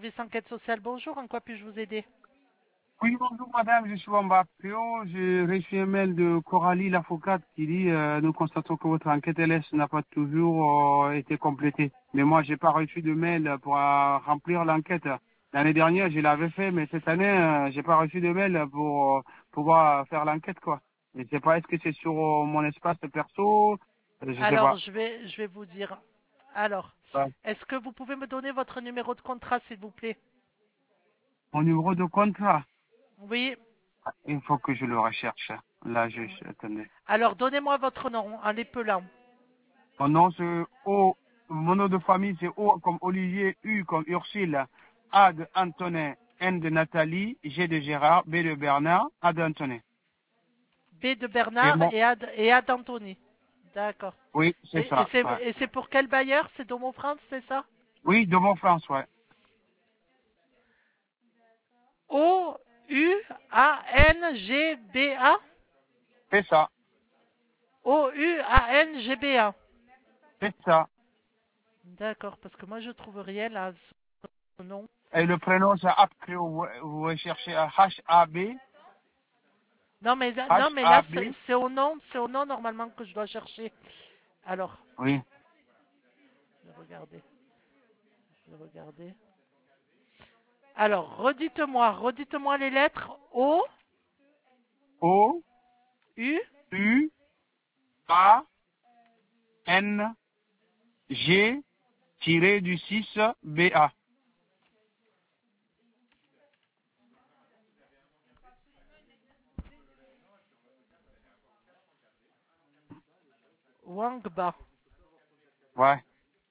service enquête sociale. Bonjour, en quoi puis-je vous aider? Oui, bonjour madame, je suis Wambapio. J'ai reçu un mail de Coralie, l'avocate, qui dit nous constatons que votre enquête LS n'a pas toujours été complétée. Mais moi, j'ai pas reçu de mail pour remplir l'enquête. L'année dernière, je l'avais fait, mais cette année, j'ai pas reçu de mail pour pouvoir faire l'enquête, quoi. Je sais pas, est-ce que c'est sur mon espace perso? Je sais Alors, pas. je vais vous dire. Alors, Ouais. est-ce que vous pouvez me donner votre numéro de contrat, s'il vous plaît? Mon numéro de contrat, Oui. il faut que je le recherche. Là, attendez. Alors, donnez-moi votre nom en l'épelant. Mon nom, c'est O. Mon nom de famille, c'est O comme Olivier, U comme Ursule, A de Antonin, N de Nathalie, G de Gérard, B de Bernard, A d'Antonin. B de Et Bernard mon, et A d'Anthony. D'accord. oui, c'est Et ça. Ouais. c'est pour quel bailleur? C'est Domo France, c'est ça? Oui, de mon France, ouais. O-U-A-N-G-B-A? C'est ça. O-U-A-N-G-B-A. C'est ça. D'accord, parce que moi je trouve rien là, ce nom. Et le prénom, c'est après, vous recherchez H-A-B, Non, mais là H-A-B. c'est au nom normalement que je dois chercher. Alors, Oui. je vais regarder, je vais regarder. Alors, redites-moi les lettres O, O, U, U, A, N, G, tiré du 6, B, A. Wangba. Ouais.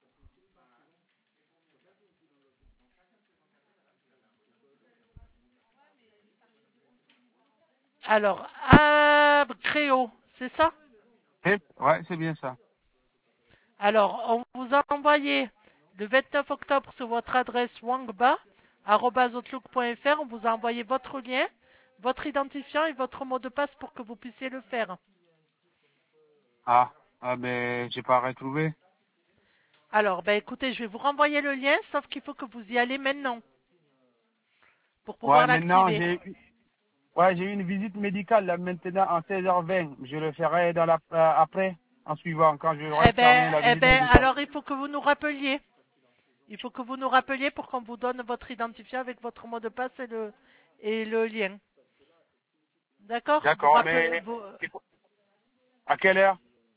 Alors, Créo, c'est ça? Ouais, c'est bien ça. Alors, on vous a envoyé le 29 octobre sur votre adresse wangba@outlook.fr. On vous a envoyé votre lien, votre identifiant et votre mot de passe pour que vous puissiez le faire. Ah, ben, j'ai pas retrouvé. Alors, ben écoutez, je vais vous renvoyer le lien, sauf qu'il faut que vous y allez maintenant pour Ouais, pouvoir maintenant, l'activer. j'ai eu une visite médicale, là, maintenant, en 16h20. Je le ferai après, en suivant, quand je Eh aurai ben, terminé la eh visite ben, médicale. alors il faut que vous nous rappeliez. Il faut que vous nous rappeliez pour qu'on vous donne votre identifiant avec votre mot de passe et le lien. D'accord? Vous D'accord, rappelez, mais à quelle heure?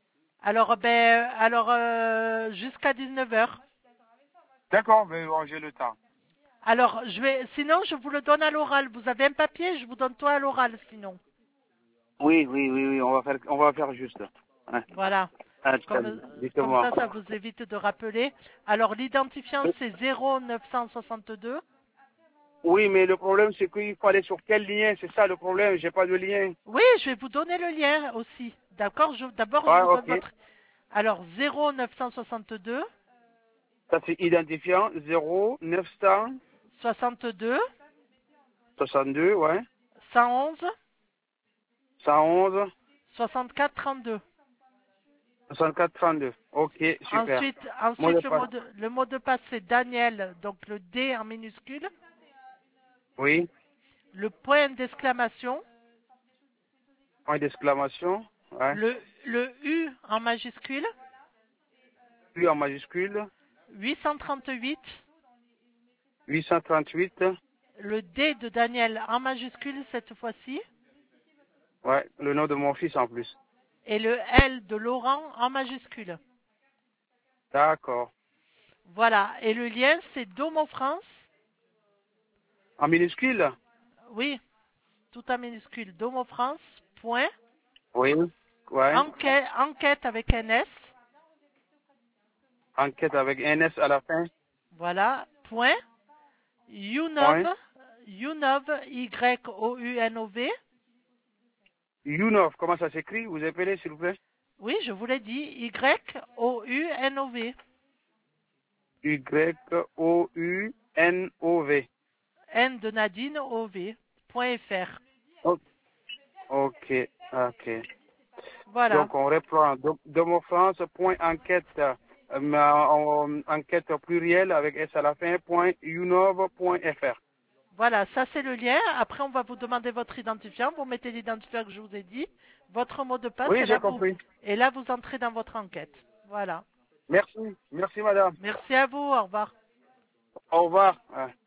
jusqu'à 19 heures. D'accord, mais bon, j'ai le temps. Alors, sinon, je vous le donne à l'oral. Vous avez un papier, je vous donne toi à l'oral, sinon. Oui, oui, oui, oui, on va faire juste. Ouais. Voilà. Comme Dites-moi. ça vous évite de rappeler. Alors, l'identifiant, c'est 0962. Oui, mais le problème, c'est qu'il faut aller sur quel lien? C'est ça le problème, j'ai pas de lien. Oui, je vais vous donner le lien aussi. D'accord? D'abord, je Ouais, vous donne ok. votre. Alors, 0962 Ça, c'est identifiant 0962, 62 ouais. 111 111, 64 32. 64, 32. Ok, super. Mot de Ensuite passe. le mot de passe, c'est Daniel, donc le D en minuscule. Oui. Le point d'exclamation. Point d'exclamation. Ouais. Le U en majuscule. U en majuscule. 838. 838. Le D de Daniel en majuscule cette fois-ci. Ouais, le nom de mon fils en plus. Et le L de Laurent en majuscule. D'accord. Voilà. Et le lien, c'est Domo France. En minuscule? Oui, tout en minuscule. Domo France. Point. Oui. Ouais. Enquête avec un S. Enquête avec un S à la fin. Voilà. Point. Unov. Point. Unov. Y-O-U-N-O-V. Younov, comment ça s'écrit? Vous appelez, s'il vous plaît? Oui, je vous l'ai dit. Y-O-U-N-O-V. Y-O-U-N-O-V. N de Nadine, O-V. Point .fr. Oh, ok. Voilà. Donc, on reprend. Domofrance.enquête enquête plurielle avec S à la fin, .unov.fr. Voilà, ça c'est le lien. Après, on va vous demander votre identifiant. Vous mettez l'identifiant que je vous ai dit, votre mot de passe, Oui, j'ai compris. et là, vous entrez dans votre enquête. Voilà. Merci. Merci, madame. Merci à vous. Au revoir. Au revoir.